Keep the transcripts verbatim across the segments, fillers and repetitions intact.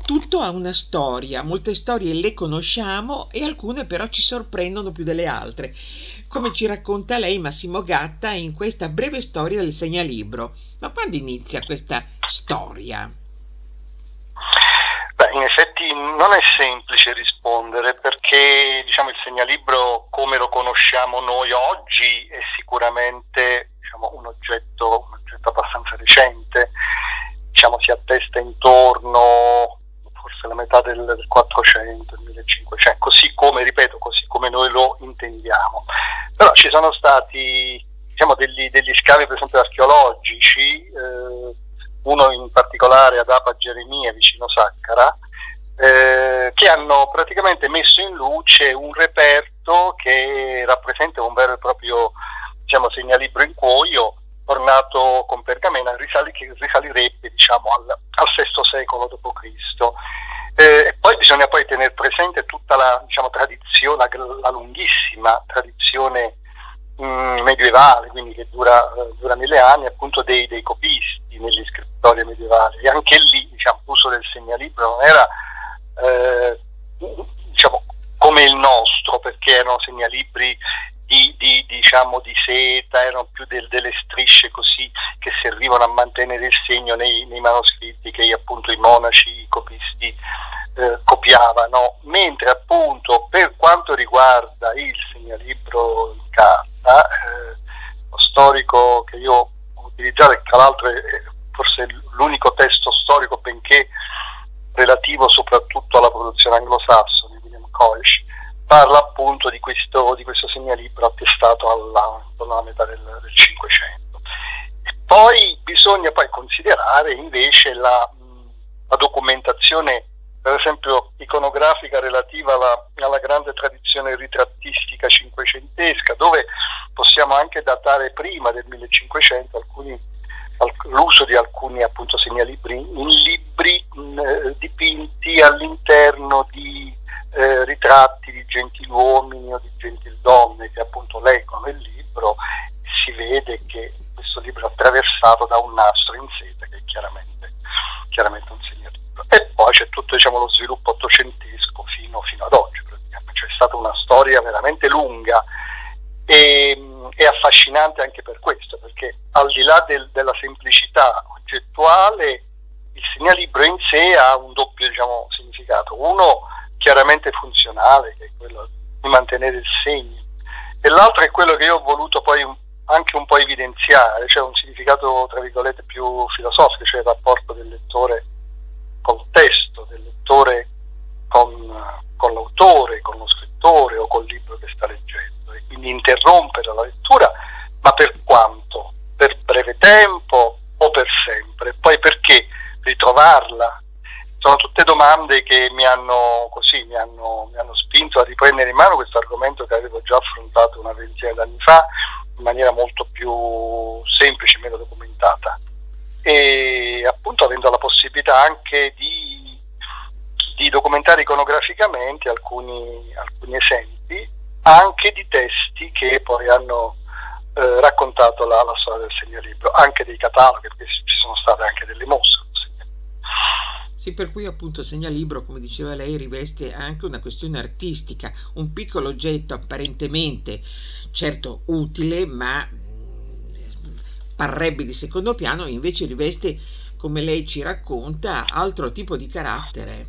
tutto ha una storia, molte storie le conosciamo e alcune però ci sorprendono più delle altre, come ci racconta lei Massimo Gatta in questa breve storia del segnalibro. Ma quando inizia questa storia? Beh, in effetti non è semplice rispondere perché diciamo, il segnalibro come lo conosciamo noi oggi è sicuramente diciamo, un, oggetto, un oggetto abbastanza recente, diciamo, si attesta intorno forse la metà del, del quattrocento, del millecinquecento, così come, ripeto, così come noi lo intendiamo. Però ci sono stati diciamo, degli, degli scavi per esempio archeologici, eh, uno in particolare ad Aba Geremia vicino Saccara, eh, che hanno praticamente messo in luce un reperto che rappresenta un vero e proprio diciamo, segnalibro in cuoio ornato con pergamena, risali, che risalirebbe diciamo, al, al sesto secolo dopo Cristo. Eh, e poi bisogna poi tenere presente tutta la diciamo, tradizione, la, la lunghissima tradizione mh, medievale, quindi che dura, dura mille anni, appunto dei, dei copisti negli scrittori medievali. E anche lì diciamo, l'uso del segnalibro non era eh, diciamo, come il nostro, perché erano segnalibri Di, di, diciamo di seta, erano più del, delle strisce così che servivano a mantenere il segno nei, nei manoscritti che appunto i monaci, i copisti eh, copiavano, mentre appunto per quanto riguarda il segnalibro in carta, eh, lo storico che io ho utilizzato, e tra l'altro è forse l'unico testo storico benché relativo soprattutto alla produzione anglosassone, William Coish, parla appunto di questo, di questo segnalibro attestato alla, alla metà del, del Cinquecento. E poi bisogna poi considerare invece la, la documentazione, per esempio iconografica relativa alla, alla grande tradizione ritrattistica cinquecentesca, dove possiamo anche datare prima del millecinquecento alcuni, l'uso di alcuni appunto segnalibri in libri mh, dipinti all'interno di Eh, ritratti di gentiluomini o di gentildonne che appunto leggono il libro. Si vede che questo libro è attraversato da un nastro in seta che è chiaramente, chiaramente un segnalibro. E poi c'è tutto diciamo, lo sviluppo ottocentesco fino, fino ad oggi, praticamente. Cioè, è stata una storia veramente lunga e, e affascinante anche per questo, perché al di là del, della semplicità oggettuale, il segnalibro in sé ha un doppio diciamo, significato. Uno chiaramente funzionale, che è quello di mantenere il segno, e l'altro è quello che io ho voluto poi anche un po' evidenziare, cioè un significato tra virgolette più filosofico, cioè il rapporto del lettore col testo, del lettore con, con l'autore, con lo scrittore o col libro che sta leggendo, e quindi interrompere la lettura, ma per quanto? Per breve tempo o per sempre? Poi perché ritrovarla? Sono tutte domande che mi hanno così mi hanno, mi hanno spinto a riprendere in mano questo argomento che avevo già affrontato una ventina d'anni fa in maniera molto più semplice, meno documentata, e appunto avendo la possibilità anche di, di documentare iconograficamente alcuni, alcuni esempi anche di testi che poi hanno eh, raccontato la, la storia del segnalibro, anche dei cataloghi, perché ci sono state anche delle mostre. Sì, per cui appunto il segnalibro, come diceva lei, riveste anche una questione artistica, un piccolo oggetto apparentemente certo utile, ma mh, parrebbe di secondo piano, invece riveste, come lei ci racconta, altro tipo di carattere.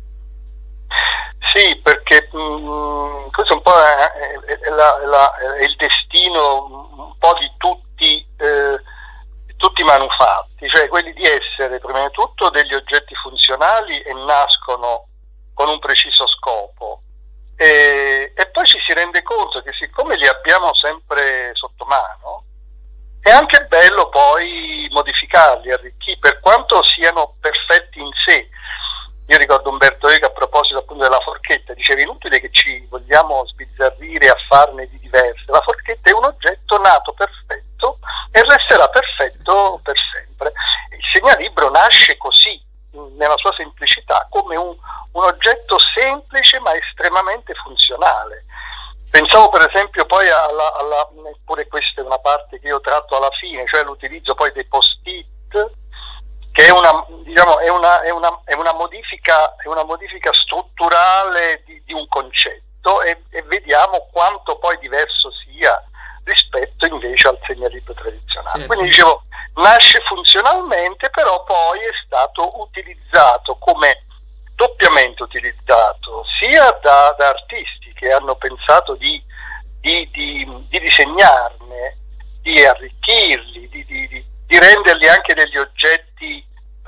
Sì, perché mh, questo un po' è, è, è, la, è, la, è il destino un po' di tutti eh, tutti i manufatti, cioè quelli di essere prima di tutto degli oggetti funzionali e nascono con un preciso scopo, e, e poi ci si rende conto che siccome li abbiamo sempre sotto mano è anche bello poi modificarli, arricchirli, per quanto siano perfetti in sé. Io ricordo Umberto Eco a proposito appunto della forchetta, diceva: inutile che ci vogliamo sbizzarrire a farne di diverse, la forchetta è un oggetto nato perfetto e resterà perfetto per sempre. Il segnalibro nasce così, nella sua semplicità, come un, un oggetto semplice ma estremamente funzionale. Pensavo per esempio poi alla, alla, eppure questa è una parte che io tratto alla fine, cioè l'utilizzo poi dei post-it che è una, diciamo, è una, è una, è una modifica, è una modifica strutturale di, di un concetto, e, e vediamo quanto poi diverso sia rispetto invece al segnalibro tradizionale. Certo. Quindi dicevo, nasce funzionalmente, però poi è stato utilizzato come doppiamente utilizzato sia da, da artisti che hanno pensato di, di, di, di disegnarne, di arricchirli, di, di, di, di renderli anche degli oggetti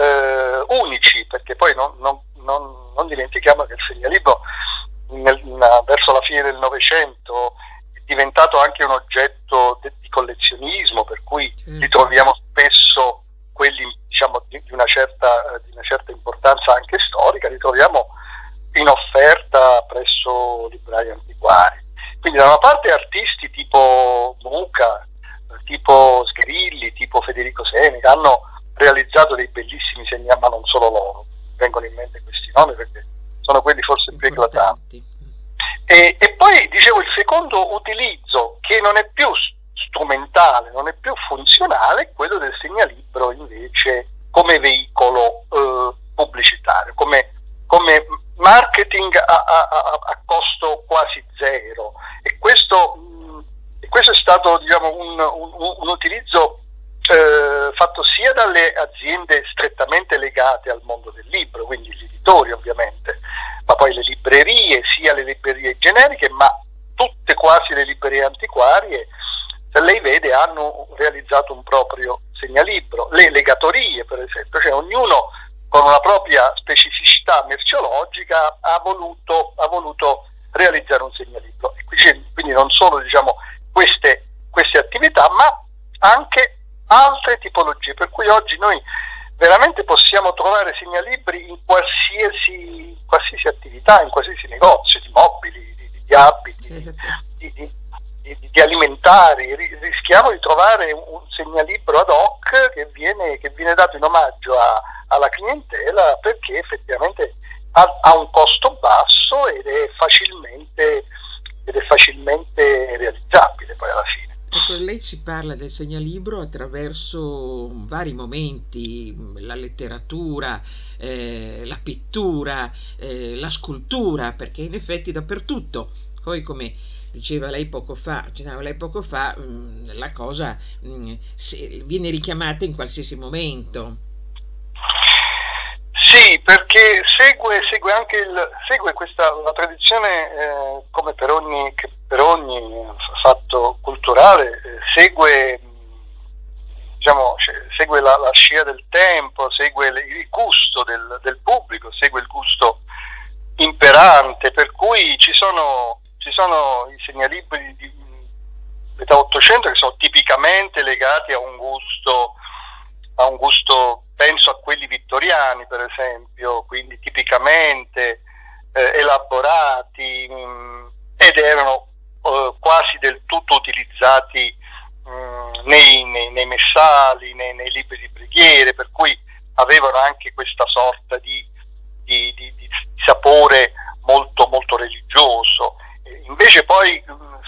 eh, unici, perché poi non, non, non, non dimentichiamo che il segnalibro nel, na, verso la fine del Novecento è diventato anche un oggetto de, di collezionismo, per cui mm. li troviamo spesso quelli, diciamo, di, di, una certa, di una certa importanza anche storica, li troviamo in offerta presso librai antiquari. Quindi da una parte artisti tipo Muca, tipo Sgrilli, tipo Federico Seneca hanno realizzato dei bellissimi segnali, ma non solo loro, vengono in mente questi nomi perché sono quelli forse più eclatanti. E, e poi dicevo, il secondo utilizzo, che non è più strumentale, non è più funzionale, è quello del segnalibro invece come veicolo eh, pubblicitario, come, come marketing a, a, a, a costo quasi zero. E questo, mh, questo è stato, diciamo, un, un, un utilizzo eh, fatto sia dalle aziende strettamente legate al mondo del libro, quindi gli editori ovviamente, ma poi le librerie, sia le librerie generiche, ma tutte quasi le librerie antiquarie, se lei vede, hanno realizzato un proprio segnalibro. Le legatorie, per esempio, cioè ognuno con una propria specificità merceologica ha voluto, ha voluto realizzare un segnalibro. E quindi non solo, diciamo, queste, queste attività, ma anche altre tipologie, per cui oggi noi veramente possiamo trovare segnalibri in qualsiasi, qualsiasi attività, in qualsiasi negozio di mobili, di, di abiti, di, di, di Di, di alimentari. Rischiamo di trovare un segnalibro ad hoc che viene, che viene dato in omaggio a, alla clientela, perché effettivamente ha, ha un costo basso ed è facilmente ed è facilmente realizzabile poi alla fine. Ecco, lei ci parla del segnalibro attraverso vari momenti, la letteratura, eh, la pittura, eh, la scultura, perché in effetti dappertutto, poi come diceva lei poco fa, accennava lei poco fa, mh, la cosa mh, se, viene richiamata in qualsiasi momento. Sì, perché segue, segue anche il, segue questa la tradizione, eh, come per ogni, che per ogni fatto culturale, eh, segue, diciamo, segue la, la scia del tempo, segue le, il gusto del, del pubblico, segue il gusto imperante, per cui ci sono Ci sono i segnalibri di età Ottocento che sono tipicamente legati a un gusto, a un gusto, penso a quelli vittoriani per esempio, quindi tipicamente eh, elaborati mh, ed erano eh, quasi del tutto utilizzati mh, nei, nei, nei messali, nei, nei libri di preghiere, per cui avevano anche questa sorta di, di, di, di sapore molto, molto religioso. Invece poi,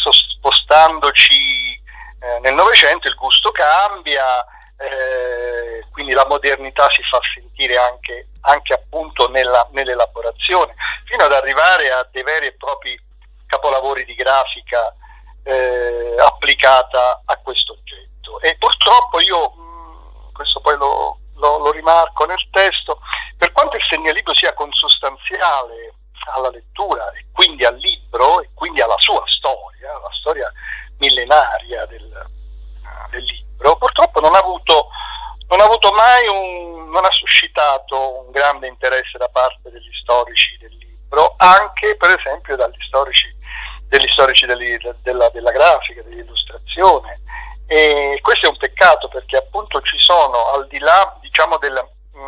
spostandoci eh, nel Novecento, il gusto cambia, eh, quindi la modernità si fa sentire anche, anche appunto nella, nell'elaborazione, fino ad arrivare a dei veri e propri capolavori di grafica eh, applicata a questo oggetto. E purtroppo io, mh, questo poi lo, lo, lo rimarco nel testo, per quanto il segnalibro sia consustanziale alla lettura e quindi al libro e quindi alla sua storia, la storia millenaria del, del libro, purtroppo non ha avuto non ha avuto mai un non ha suscitato un grande interesse da parte degli storici del libro, anche per esempio dagli storici degli storici degli, della, della grafica, dell'illustrazione, e questo è un peccato, perché appunto ci sono, al di là, diciamo, del,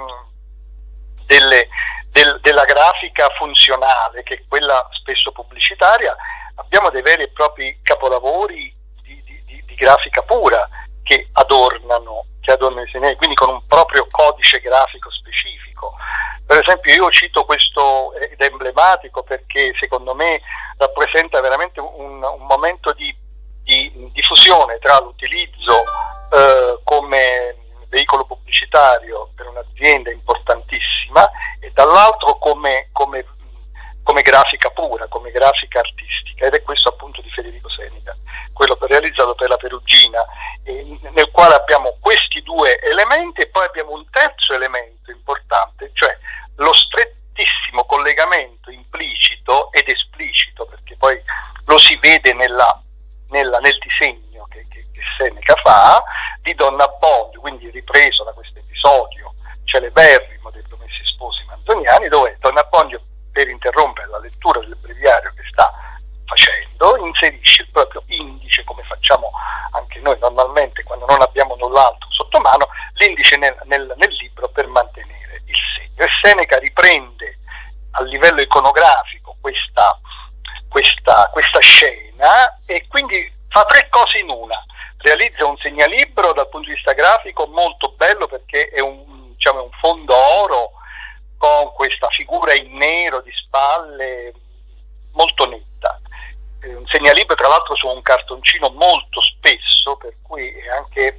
mh, delle Del, della grafica funzionale, che è quella spesso pubblicitaria, abbiamo dei veri e propri capolavori di, di, di, di grafica pura che adornano, che adornano i segnali, quindi con un proprio codice grafico specifico. Per esempio io cito questo, ed è emblematico perché secondo me rappresenta veramente un, un momento di, di, di fusione tra l'utilizzo eh, come veicolo pubblicitario per un'azienda importantissima e dall'altro come, come, come grafica pura, come grafica artistica, ed è questo appunto di Federico Seneca, quello per, realizzato per la Perugina, eh, nel quale abbiamo questi due elementi e poi abbiamo un terzo elemento importante, cioè lo strettissimo collegamento implicito ed esplicito, perché poi lo si vede nella, nella, nel disegno che, che, che Seneca fa, di Don Abbondio, quindi ripreso da questo episodio celeberrimo dei Promessi Sposi manzoniani, dove Don Abbondio, per interrompere la lettura del breviario che sta facendo, inserisce il proprio indice, come facciamo anche noi normalmente quando non abbiamo null'altro sotto mano, l'indice nel, nel, nel libro per mantenere il segno. E Seneca riprende a livello iconografico questa, questa, questa scena e quindi fa tre cose in una. Realizza un segnalibro dal punto di vista grafico molto bello, perché è un, diciamo, un fondo oro con questa figura in nero di spalle molto netta. È un segnalibro tra l'altro su un cartoncino molto spesso, per cui è anche,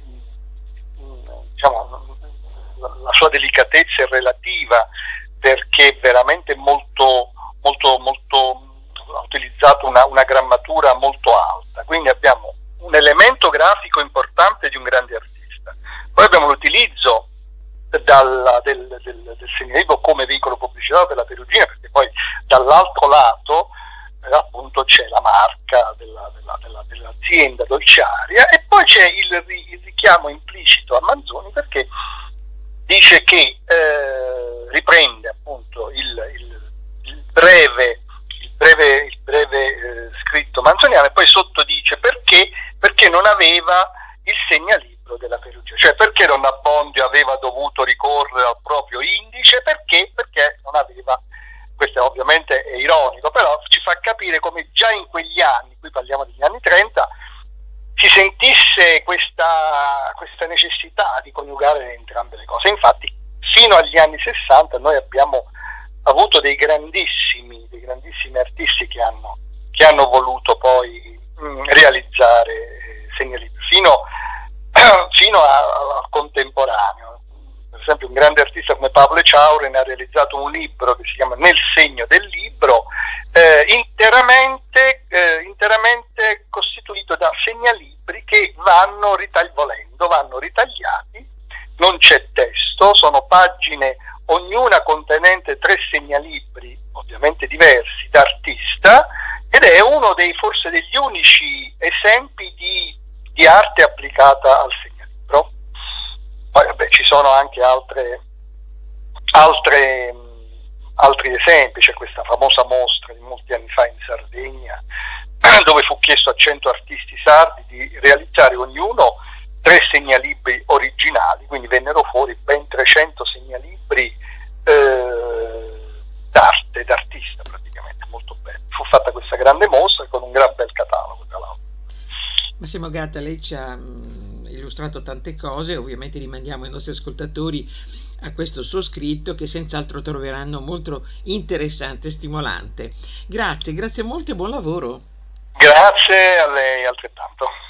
diciamo, la sua delicatezza è relativa, perché è veramente molto, molto, molto, ha utilizzato una, una grammatura molto alta. Quindi abbiamo un elemento grafico importante di un grande artista. Poi abbiamo l'utilizzo dal, del, del, del segnalibro come veicolo pubblicitario per la Perugina, perché poi dall'altro lato eh, appunto c'è la marca della, della, della, dell'azienda dolciaria, e poi c'è il, il richiamo implicito a Manzoni, perché dice che eh, riprende appunto il, il, il breve il breve, il breve eh, scritto manzoniano, e poi sotto dice perché perché non aveva il segnalibro della Perugia, cioè perché Don Abbondio aveva dovuto ricorrere al proprio indice, perché perché non aveva. Questo ovviamente è ironico, però ci fa capire come già in quegli anni, qui parliamo degli anni trenta, si sentisse questa, questa necessità di coniugare entrambe le cose. Infatti fino agli anni sessanta noi abbiamo avuto dei grandissimi, dei grandissimi artisti che hanno, che hanno voluto poi mh, realizzare eh, segnalibri, fino, fino al contemporaneo. Per esempio un grande artista come Pablo Echauren ha realizzato un libro che si chiama Nel segno del libro, eh, interamente, eh, interamente costituito da segnalibri che vanno ritagli- volendo, vanno ritagliati, non c'è testo, sono pagine ognuna contenente tre segnalibri ovviamente diversi d'artista, ed è uno dei forse degli unici esempi di, di arte applicata al segnalibro. Poi vabbè, ci sono anche altre, altre, altri esempi. C'è questa famosa mostra di molti anni fa in Sardegna, dove fu chiesto a cento artisti sardi di realizzare ognuno tre segnalibri originali, quindi vennero fuori ben trecento segnalibri eh, d'arte, d'artista praticamente, molto bello. Fu fatta questa grande mostra con un gran bel catalogo, tra l'altro. Massimo Gatta, lei ci ha mh, illustrato tante cose, ovviamente rimandiamo i nostri ascoltatori a questo suo scritto che senz'altro troveranno molto interessante e stimolante. Grazie, grazie molto e buon lavoro. Grazie a lei altrettanto.